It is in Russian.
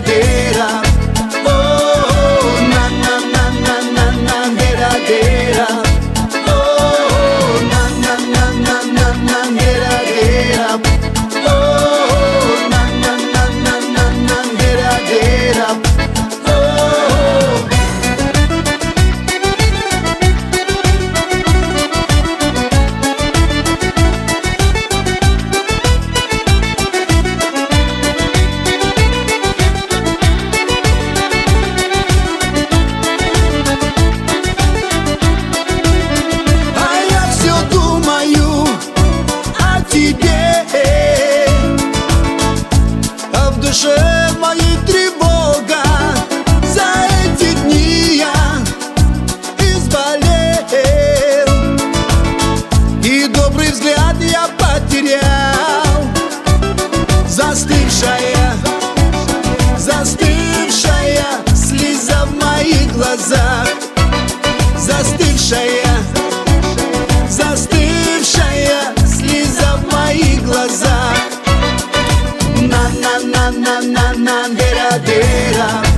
dera. Oh, na na na na na na dera dera. Oh, na na na na na na dera dera. Oh, na na na na na na dera dera. А в душе моей тревога. За эти дни я изболел, и добрый взгляд я потерял. Застывшая слеза в моих глазах. Застывшая слеза в моих глазах. На на на на на на дера дера.